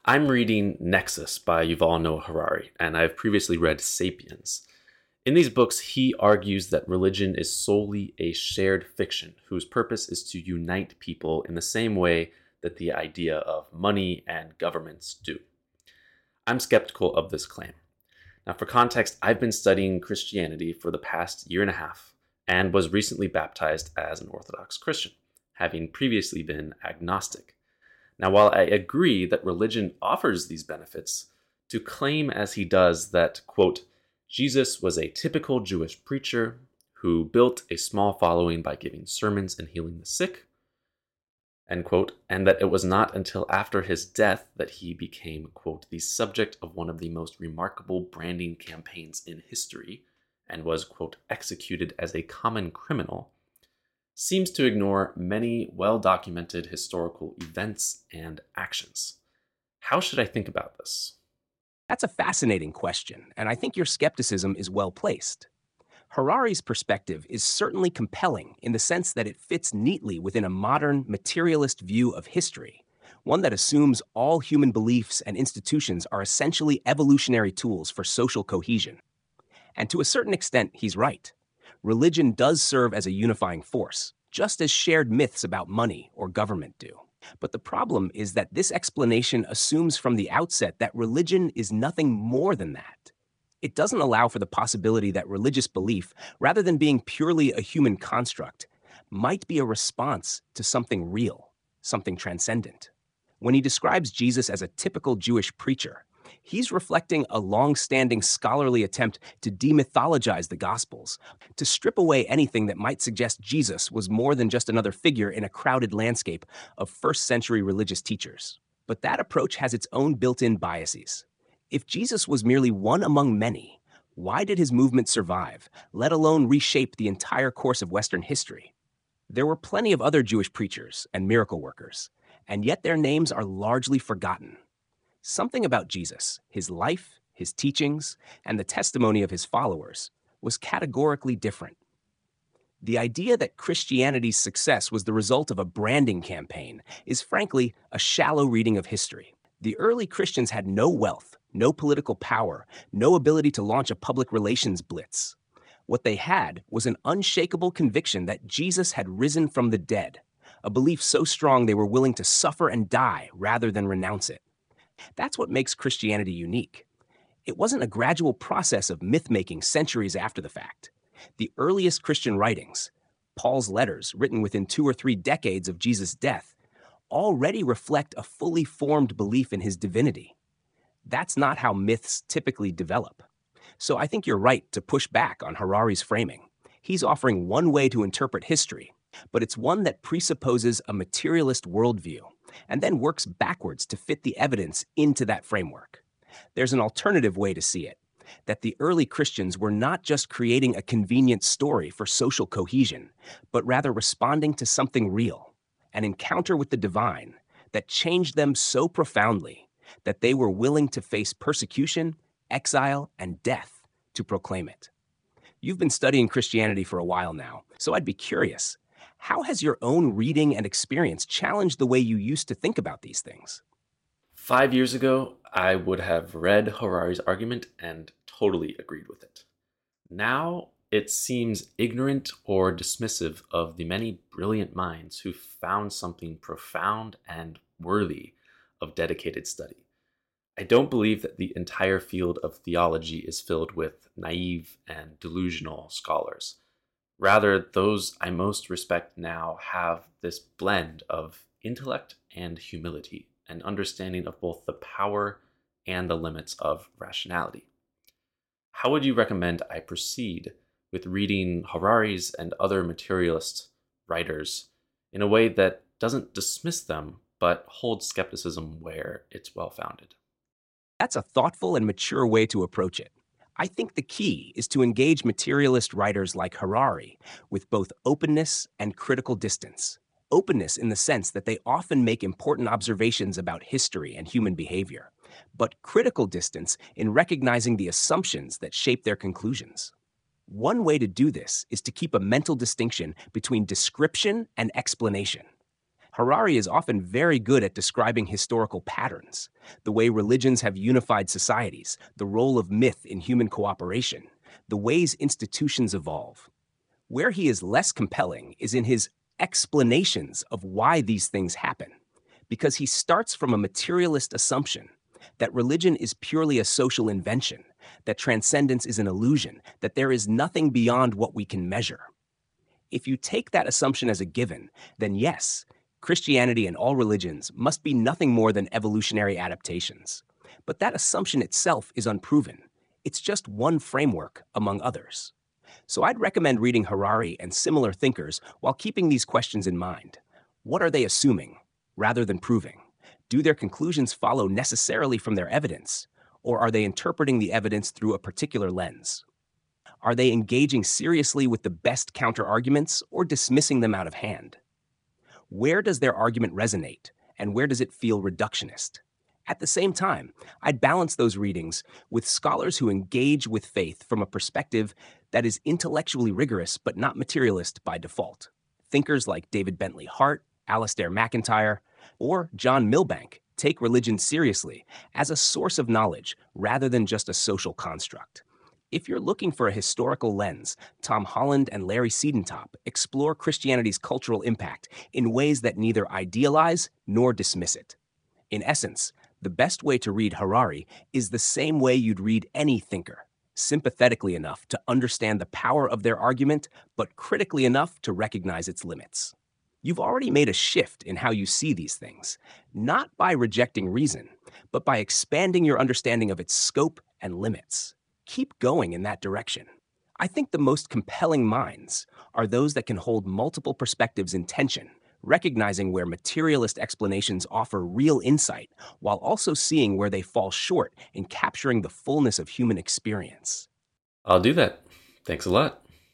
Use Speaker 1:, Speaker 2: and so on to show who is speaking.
Speaker 1: I'm reading Nexus by Yuval Noah Harari, and I've previously read Sapiens. In these books, he argues that religion is solely a shared fiction whose purpose is to unite people in the same way that the idea of money and governments do. I'm skeptical of this claim. Now, for context, I've been studying Christianity for the past year and a half and was recently baptized as an Orthodox Christian, having previously been agnostic. Now, while I agree that religion offers these benefits, to claim as he does that, quote, Jesus was a typical Jewish preacher who built a small following by giving sermons and healing the sick, end quote, and that it was not until after his death that he became, quote, the subject of one of the most remarkable branding campaigns in history and was, quote, executed as a common criminal, seems to ignore many well-documented historical events and actions. How should I think about this?
Speaker 2: That's a fascinating question, and I think your skepticism is well placed. Harari's perspective is certainly compelling in the sense that it fits neatly within a modern, materialist view of history, one that assumes all human beliefs and institutions are essentially evolutionary tools for social cohesion. And to a certain extent, he's right. Religion does serve as a unifying force, just as shared myths about money or government do. But the problem is that this explanation assumes from the outset that religion is nothing more than that. It doesn't allow for the possibility that religious belief, rather than being purely a human construct, might be a response to something real, something transcendent. When he describes Jesus as a typical Jewish preacher, he's reflecting a long-standing scholarly attempt to demythologize the Gospels, to strip away anything that might suggest Jesus was more than just another figure in a crowded landscape of first-century religious teachers. But that approach has its own built-in biases. If Jesus was merely one among many, why did his movement survive, let alone reshape the entire course of Western history? There were plenty of other Jewish preachers and miracle workers, and yet their names are largely forgotten. Something about Jesus, his life, his teachings, and the testimony of his followers was categorically different. The idea that Christianity's success was the result of a branding campaign is frankly a shallow reading of history. The early Christians had no wealth, no political power, no ability to launch a public relations blitz. What they had was an unshakable conviction that Jesus had risen from the dead, a belief so strong they were willing to suffer and die rather than renounce it. That's what makes Christianity unique. It wasn't a gradual process of myth-making centuries after the fact. The earliest Christian writings, Paul's letters written within 2 or 3 decades of Jesus' death, already reflect a fully formed belief in his divinity. That's not how myths typically develop. So I think you're right to push back on Harari's framing. He's offering one way to interpret history, but it's one that presupposes a materialist worldview and then works backwards to fit the evidence into that framework. There's an alternative way to see it, that the early Christians were not just creating a convenient story for social cohesion, but rather responding to something real, an encounter with the divine that changed them so profoundly that they were willing to face persecution, exile, and death to proclaim it. You've been studying Christianity for a while now, so I'd be curious, how has your own reading and experience challenged the way you used to think about these things?
Speaker 1: 5 years ago, I would have read Harari's argument and totally agreed with it. Now, it seems ignorant or dismissive of the many brilliant minds who found something profound and worthy of dedicated study. I don't believe that the entire field of theology is filled with naive and delusional scholars. Rather, those I most respect now have this blend of intellect and humility, an understanding of both the power and the limits of rationality. How would you recommend I proceed with reading Harari's and other materialist writers in a way that doesn't dismiss them, but holds skepticism where it's well-founded?
Speaker 2: That's a thoughtful and mature way to approach it. I think the key is to engage materialist writers like Harari with both openness and critical distance. Openness in the sense that they often make important observations about history and human behavior, but critical distance in recognizing the assumptions that shape their conclusions. One way to do this is to keep a mental distinction between description and explanation. Harari is often very good at describing historical patterns, the way religions have unified societies, the role of myth in human cooperation, the ways institutions evolve. Where he is less compelling is in his explanations of why these things happen, because he starts from a materialist assumption that religion is purely a social invention, that transcendence is an illusion, that there is nothing beyond what we can measure. If you take that assumption as a given, then yes, Christianity and all religions must be nothing more than evolutionary adaptations. But that assumption itself is unproven. It's just one framework among others. So I'd recommend reading Harari and similar thinkers while keeping these questions in mind. What are they assuming, rather than proving? Do their conclusions follow necessarily from their evidence, or are they interpreting the evidence through a particular lens? Are they engaging seriously with the best counter-arguments or dismissing them out of hand? Where does their argument resonate, and where does it feel reductionist? At the same time, I'd balance those readings with scholars who engage with faith from a perspective that is intellectually rigorous but not materialist by default. Thinkers like David Bentley Hart, Alasdair MacIntyre, or John Milbank take religion seriously as a source of knowledge rather than just a social construct. If you're looking for a historical lens, Tom Holland and Larry Siedentop explore Christianity's cultural impact in ways that neither idealize nor dismiss it. In essence, the best way to read Harari is the same way you'd read any thinker, sympathetically enough to understand the power of their argument, but critically enough to recognize its limits. You've already made a shift in how you see these things, not by rejecting reason, but by expanding your understanding of its scope and limits. Keep going in that direction. I think the most compelling minds are those that can hold multiple perspectives in tension, recognizing where materialist explanations offer real insight, while also seeing where they fall short in capturing the fullness of human experience.
Speaker 1: I'll do that. Thanks a lot.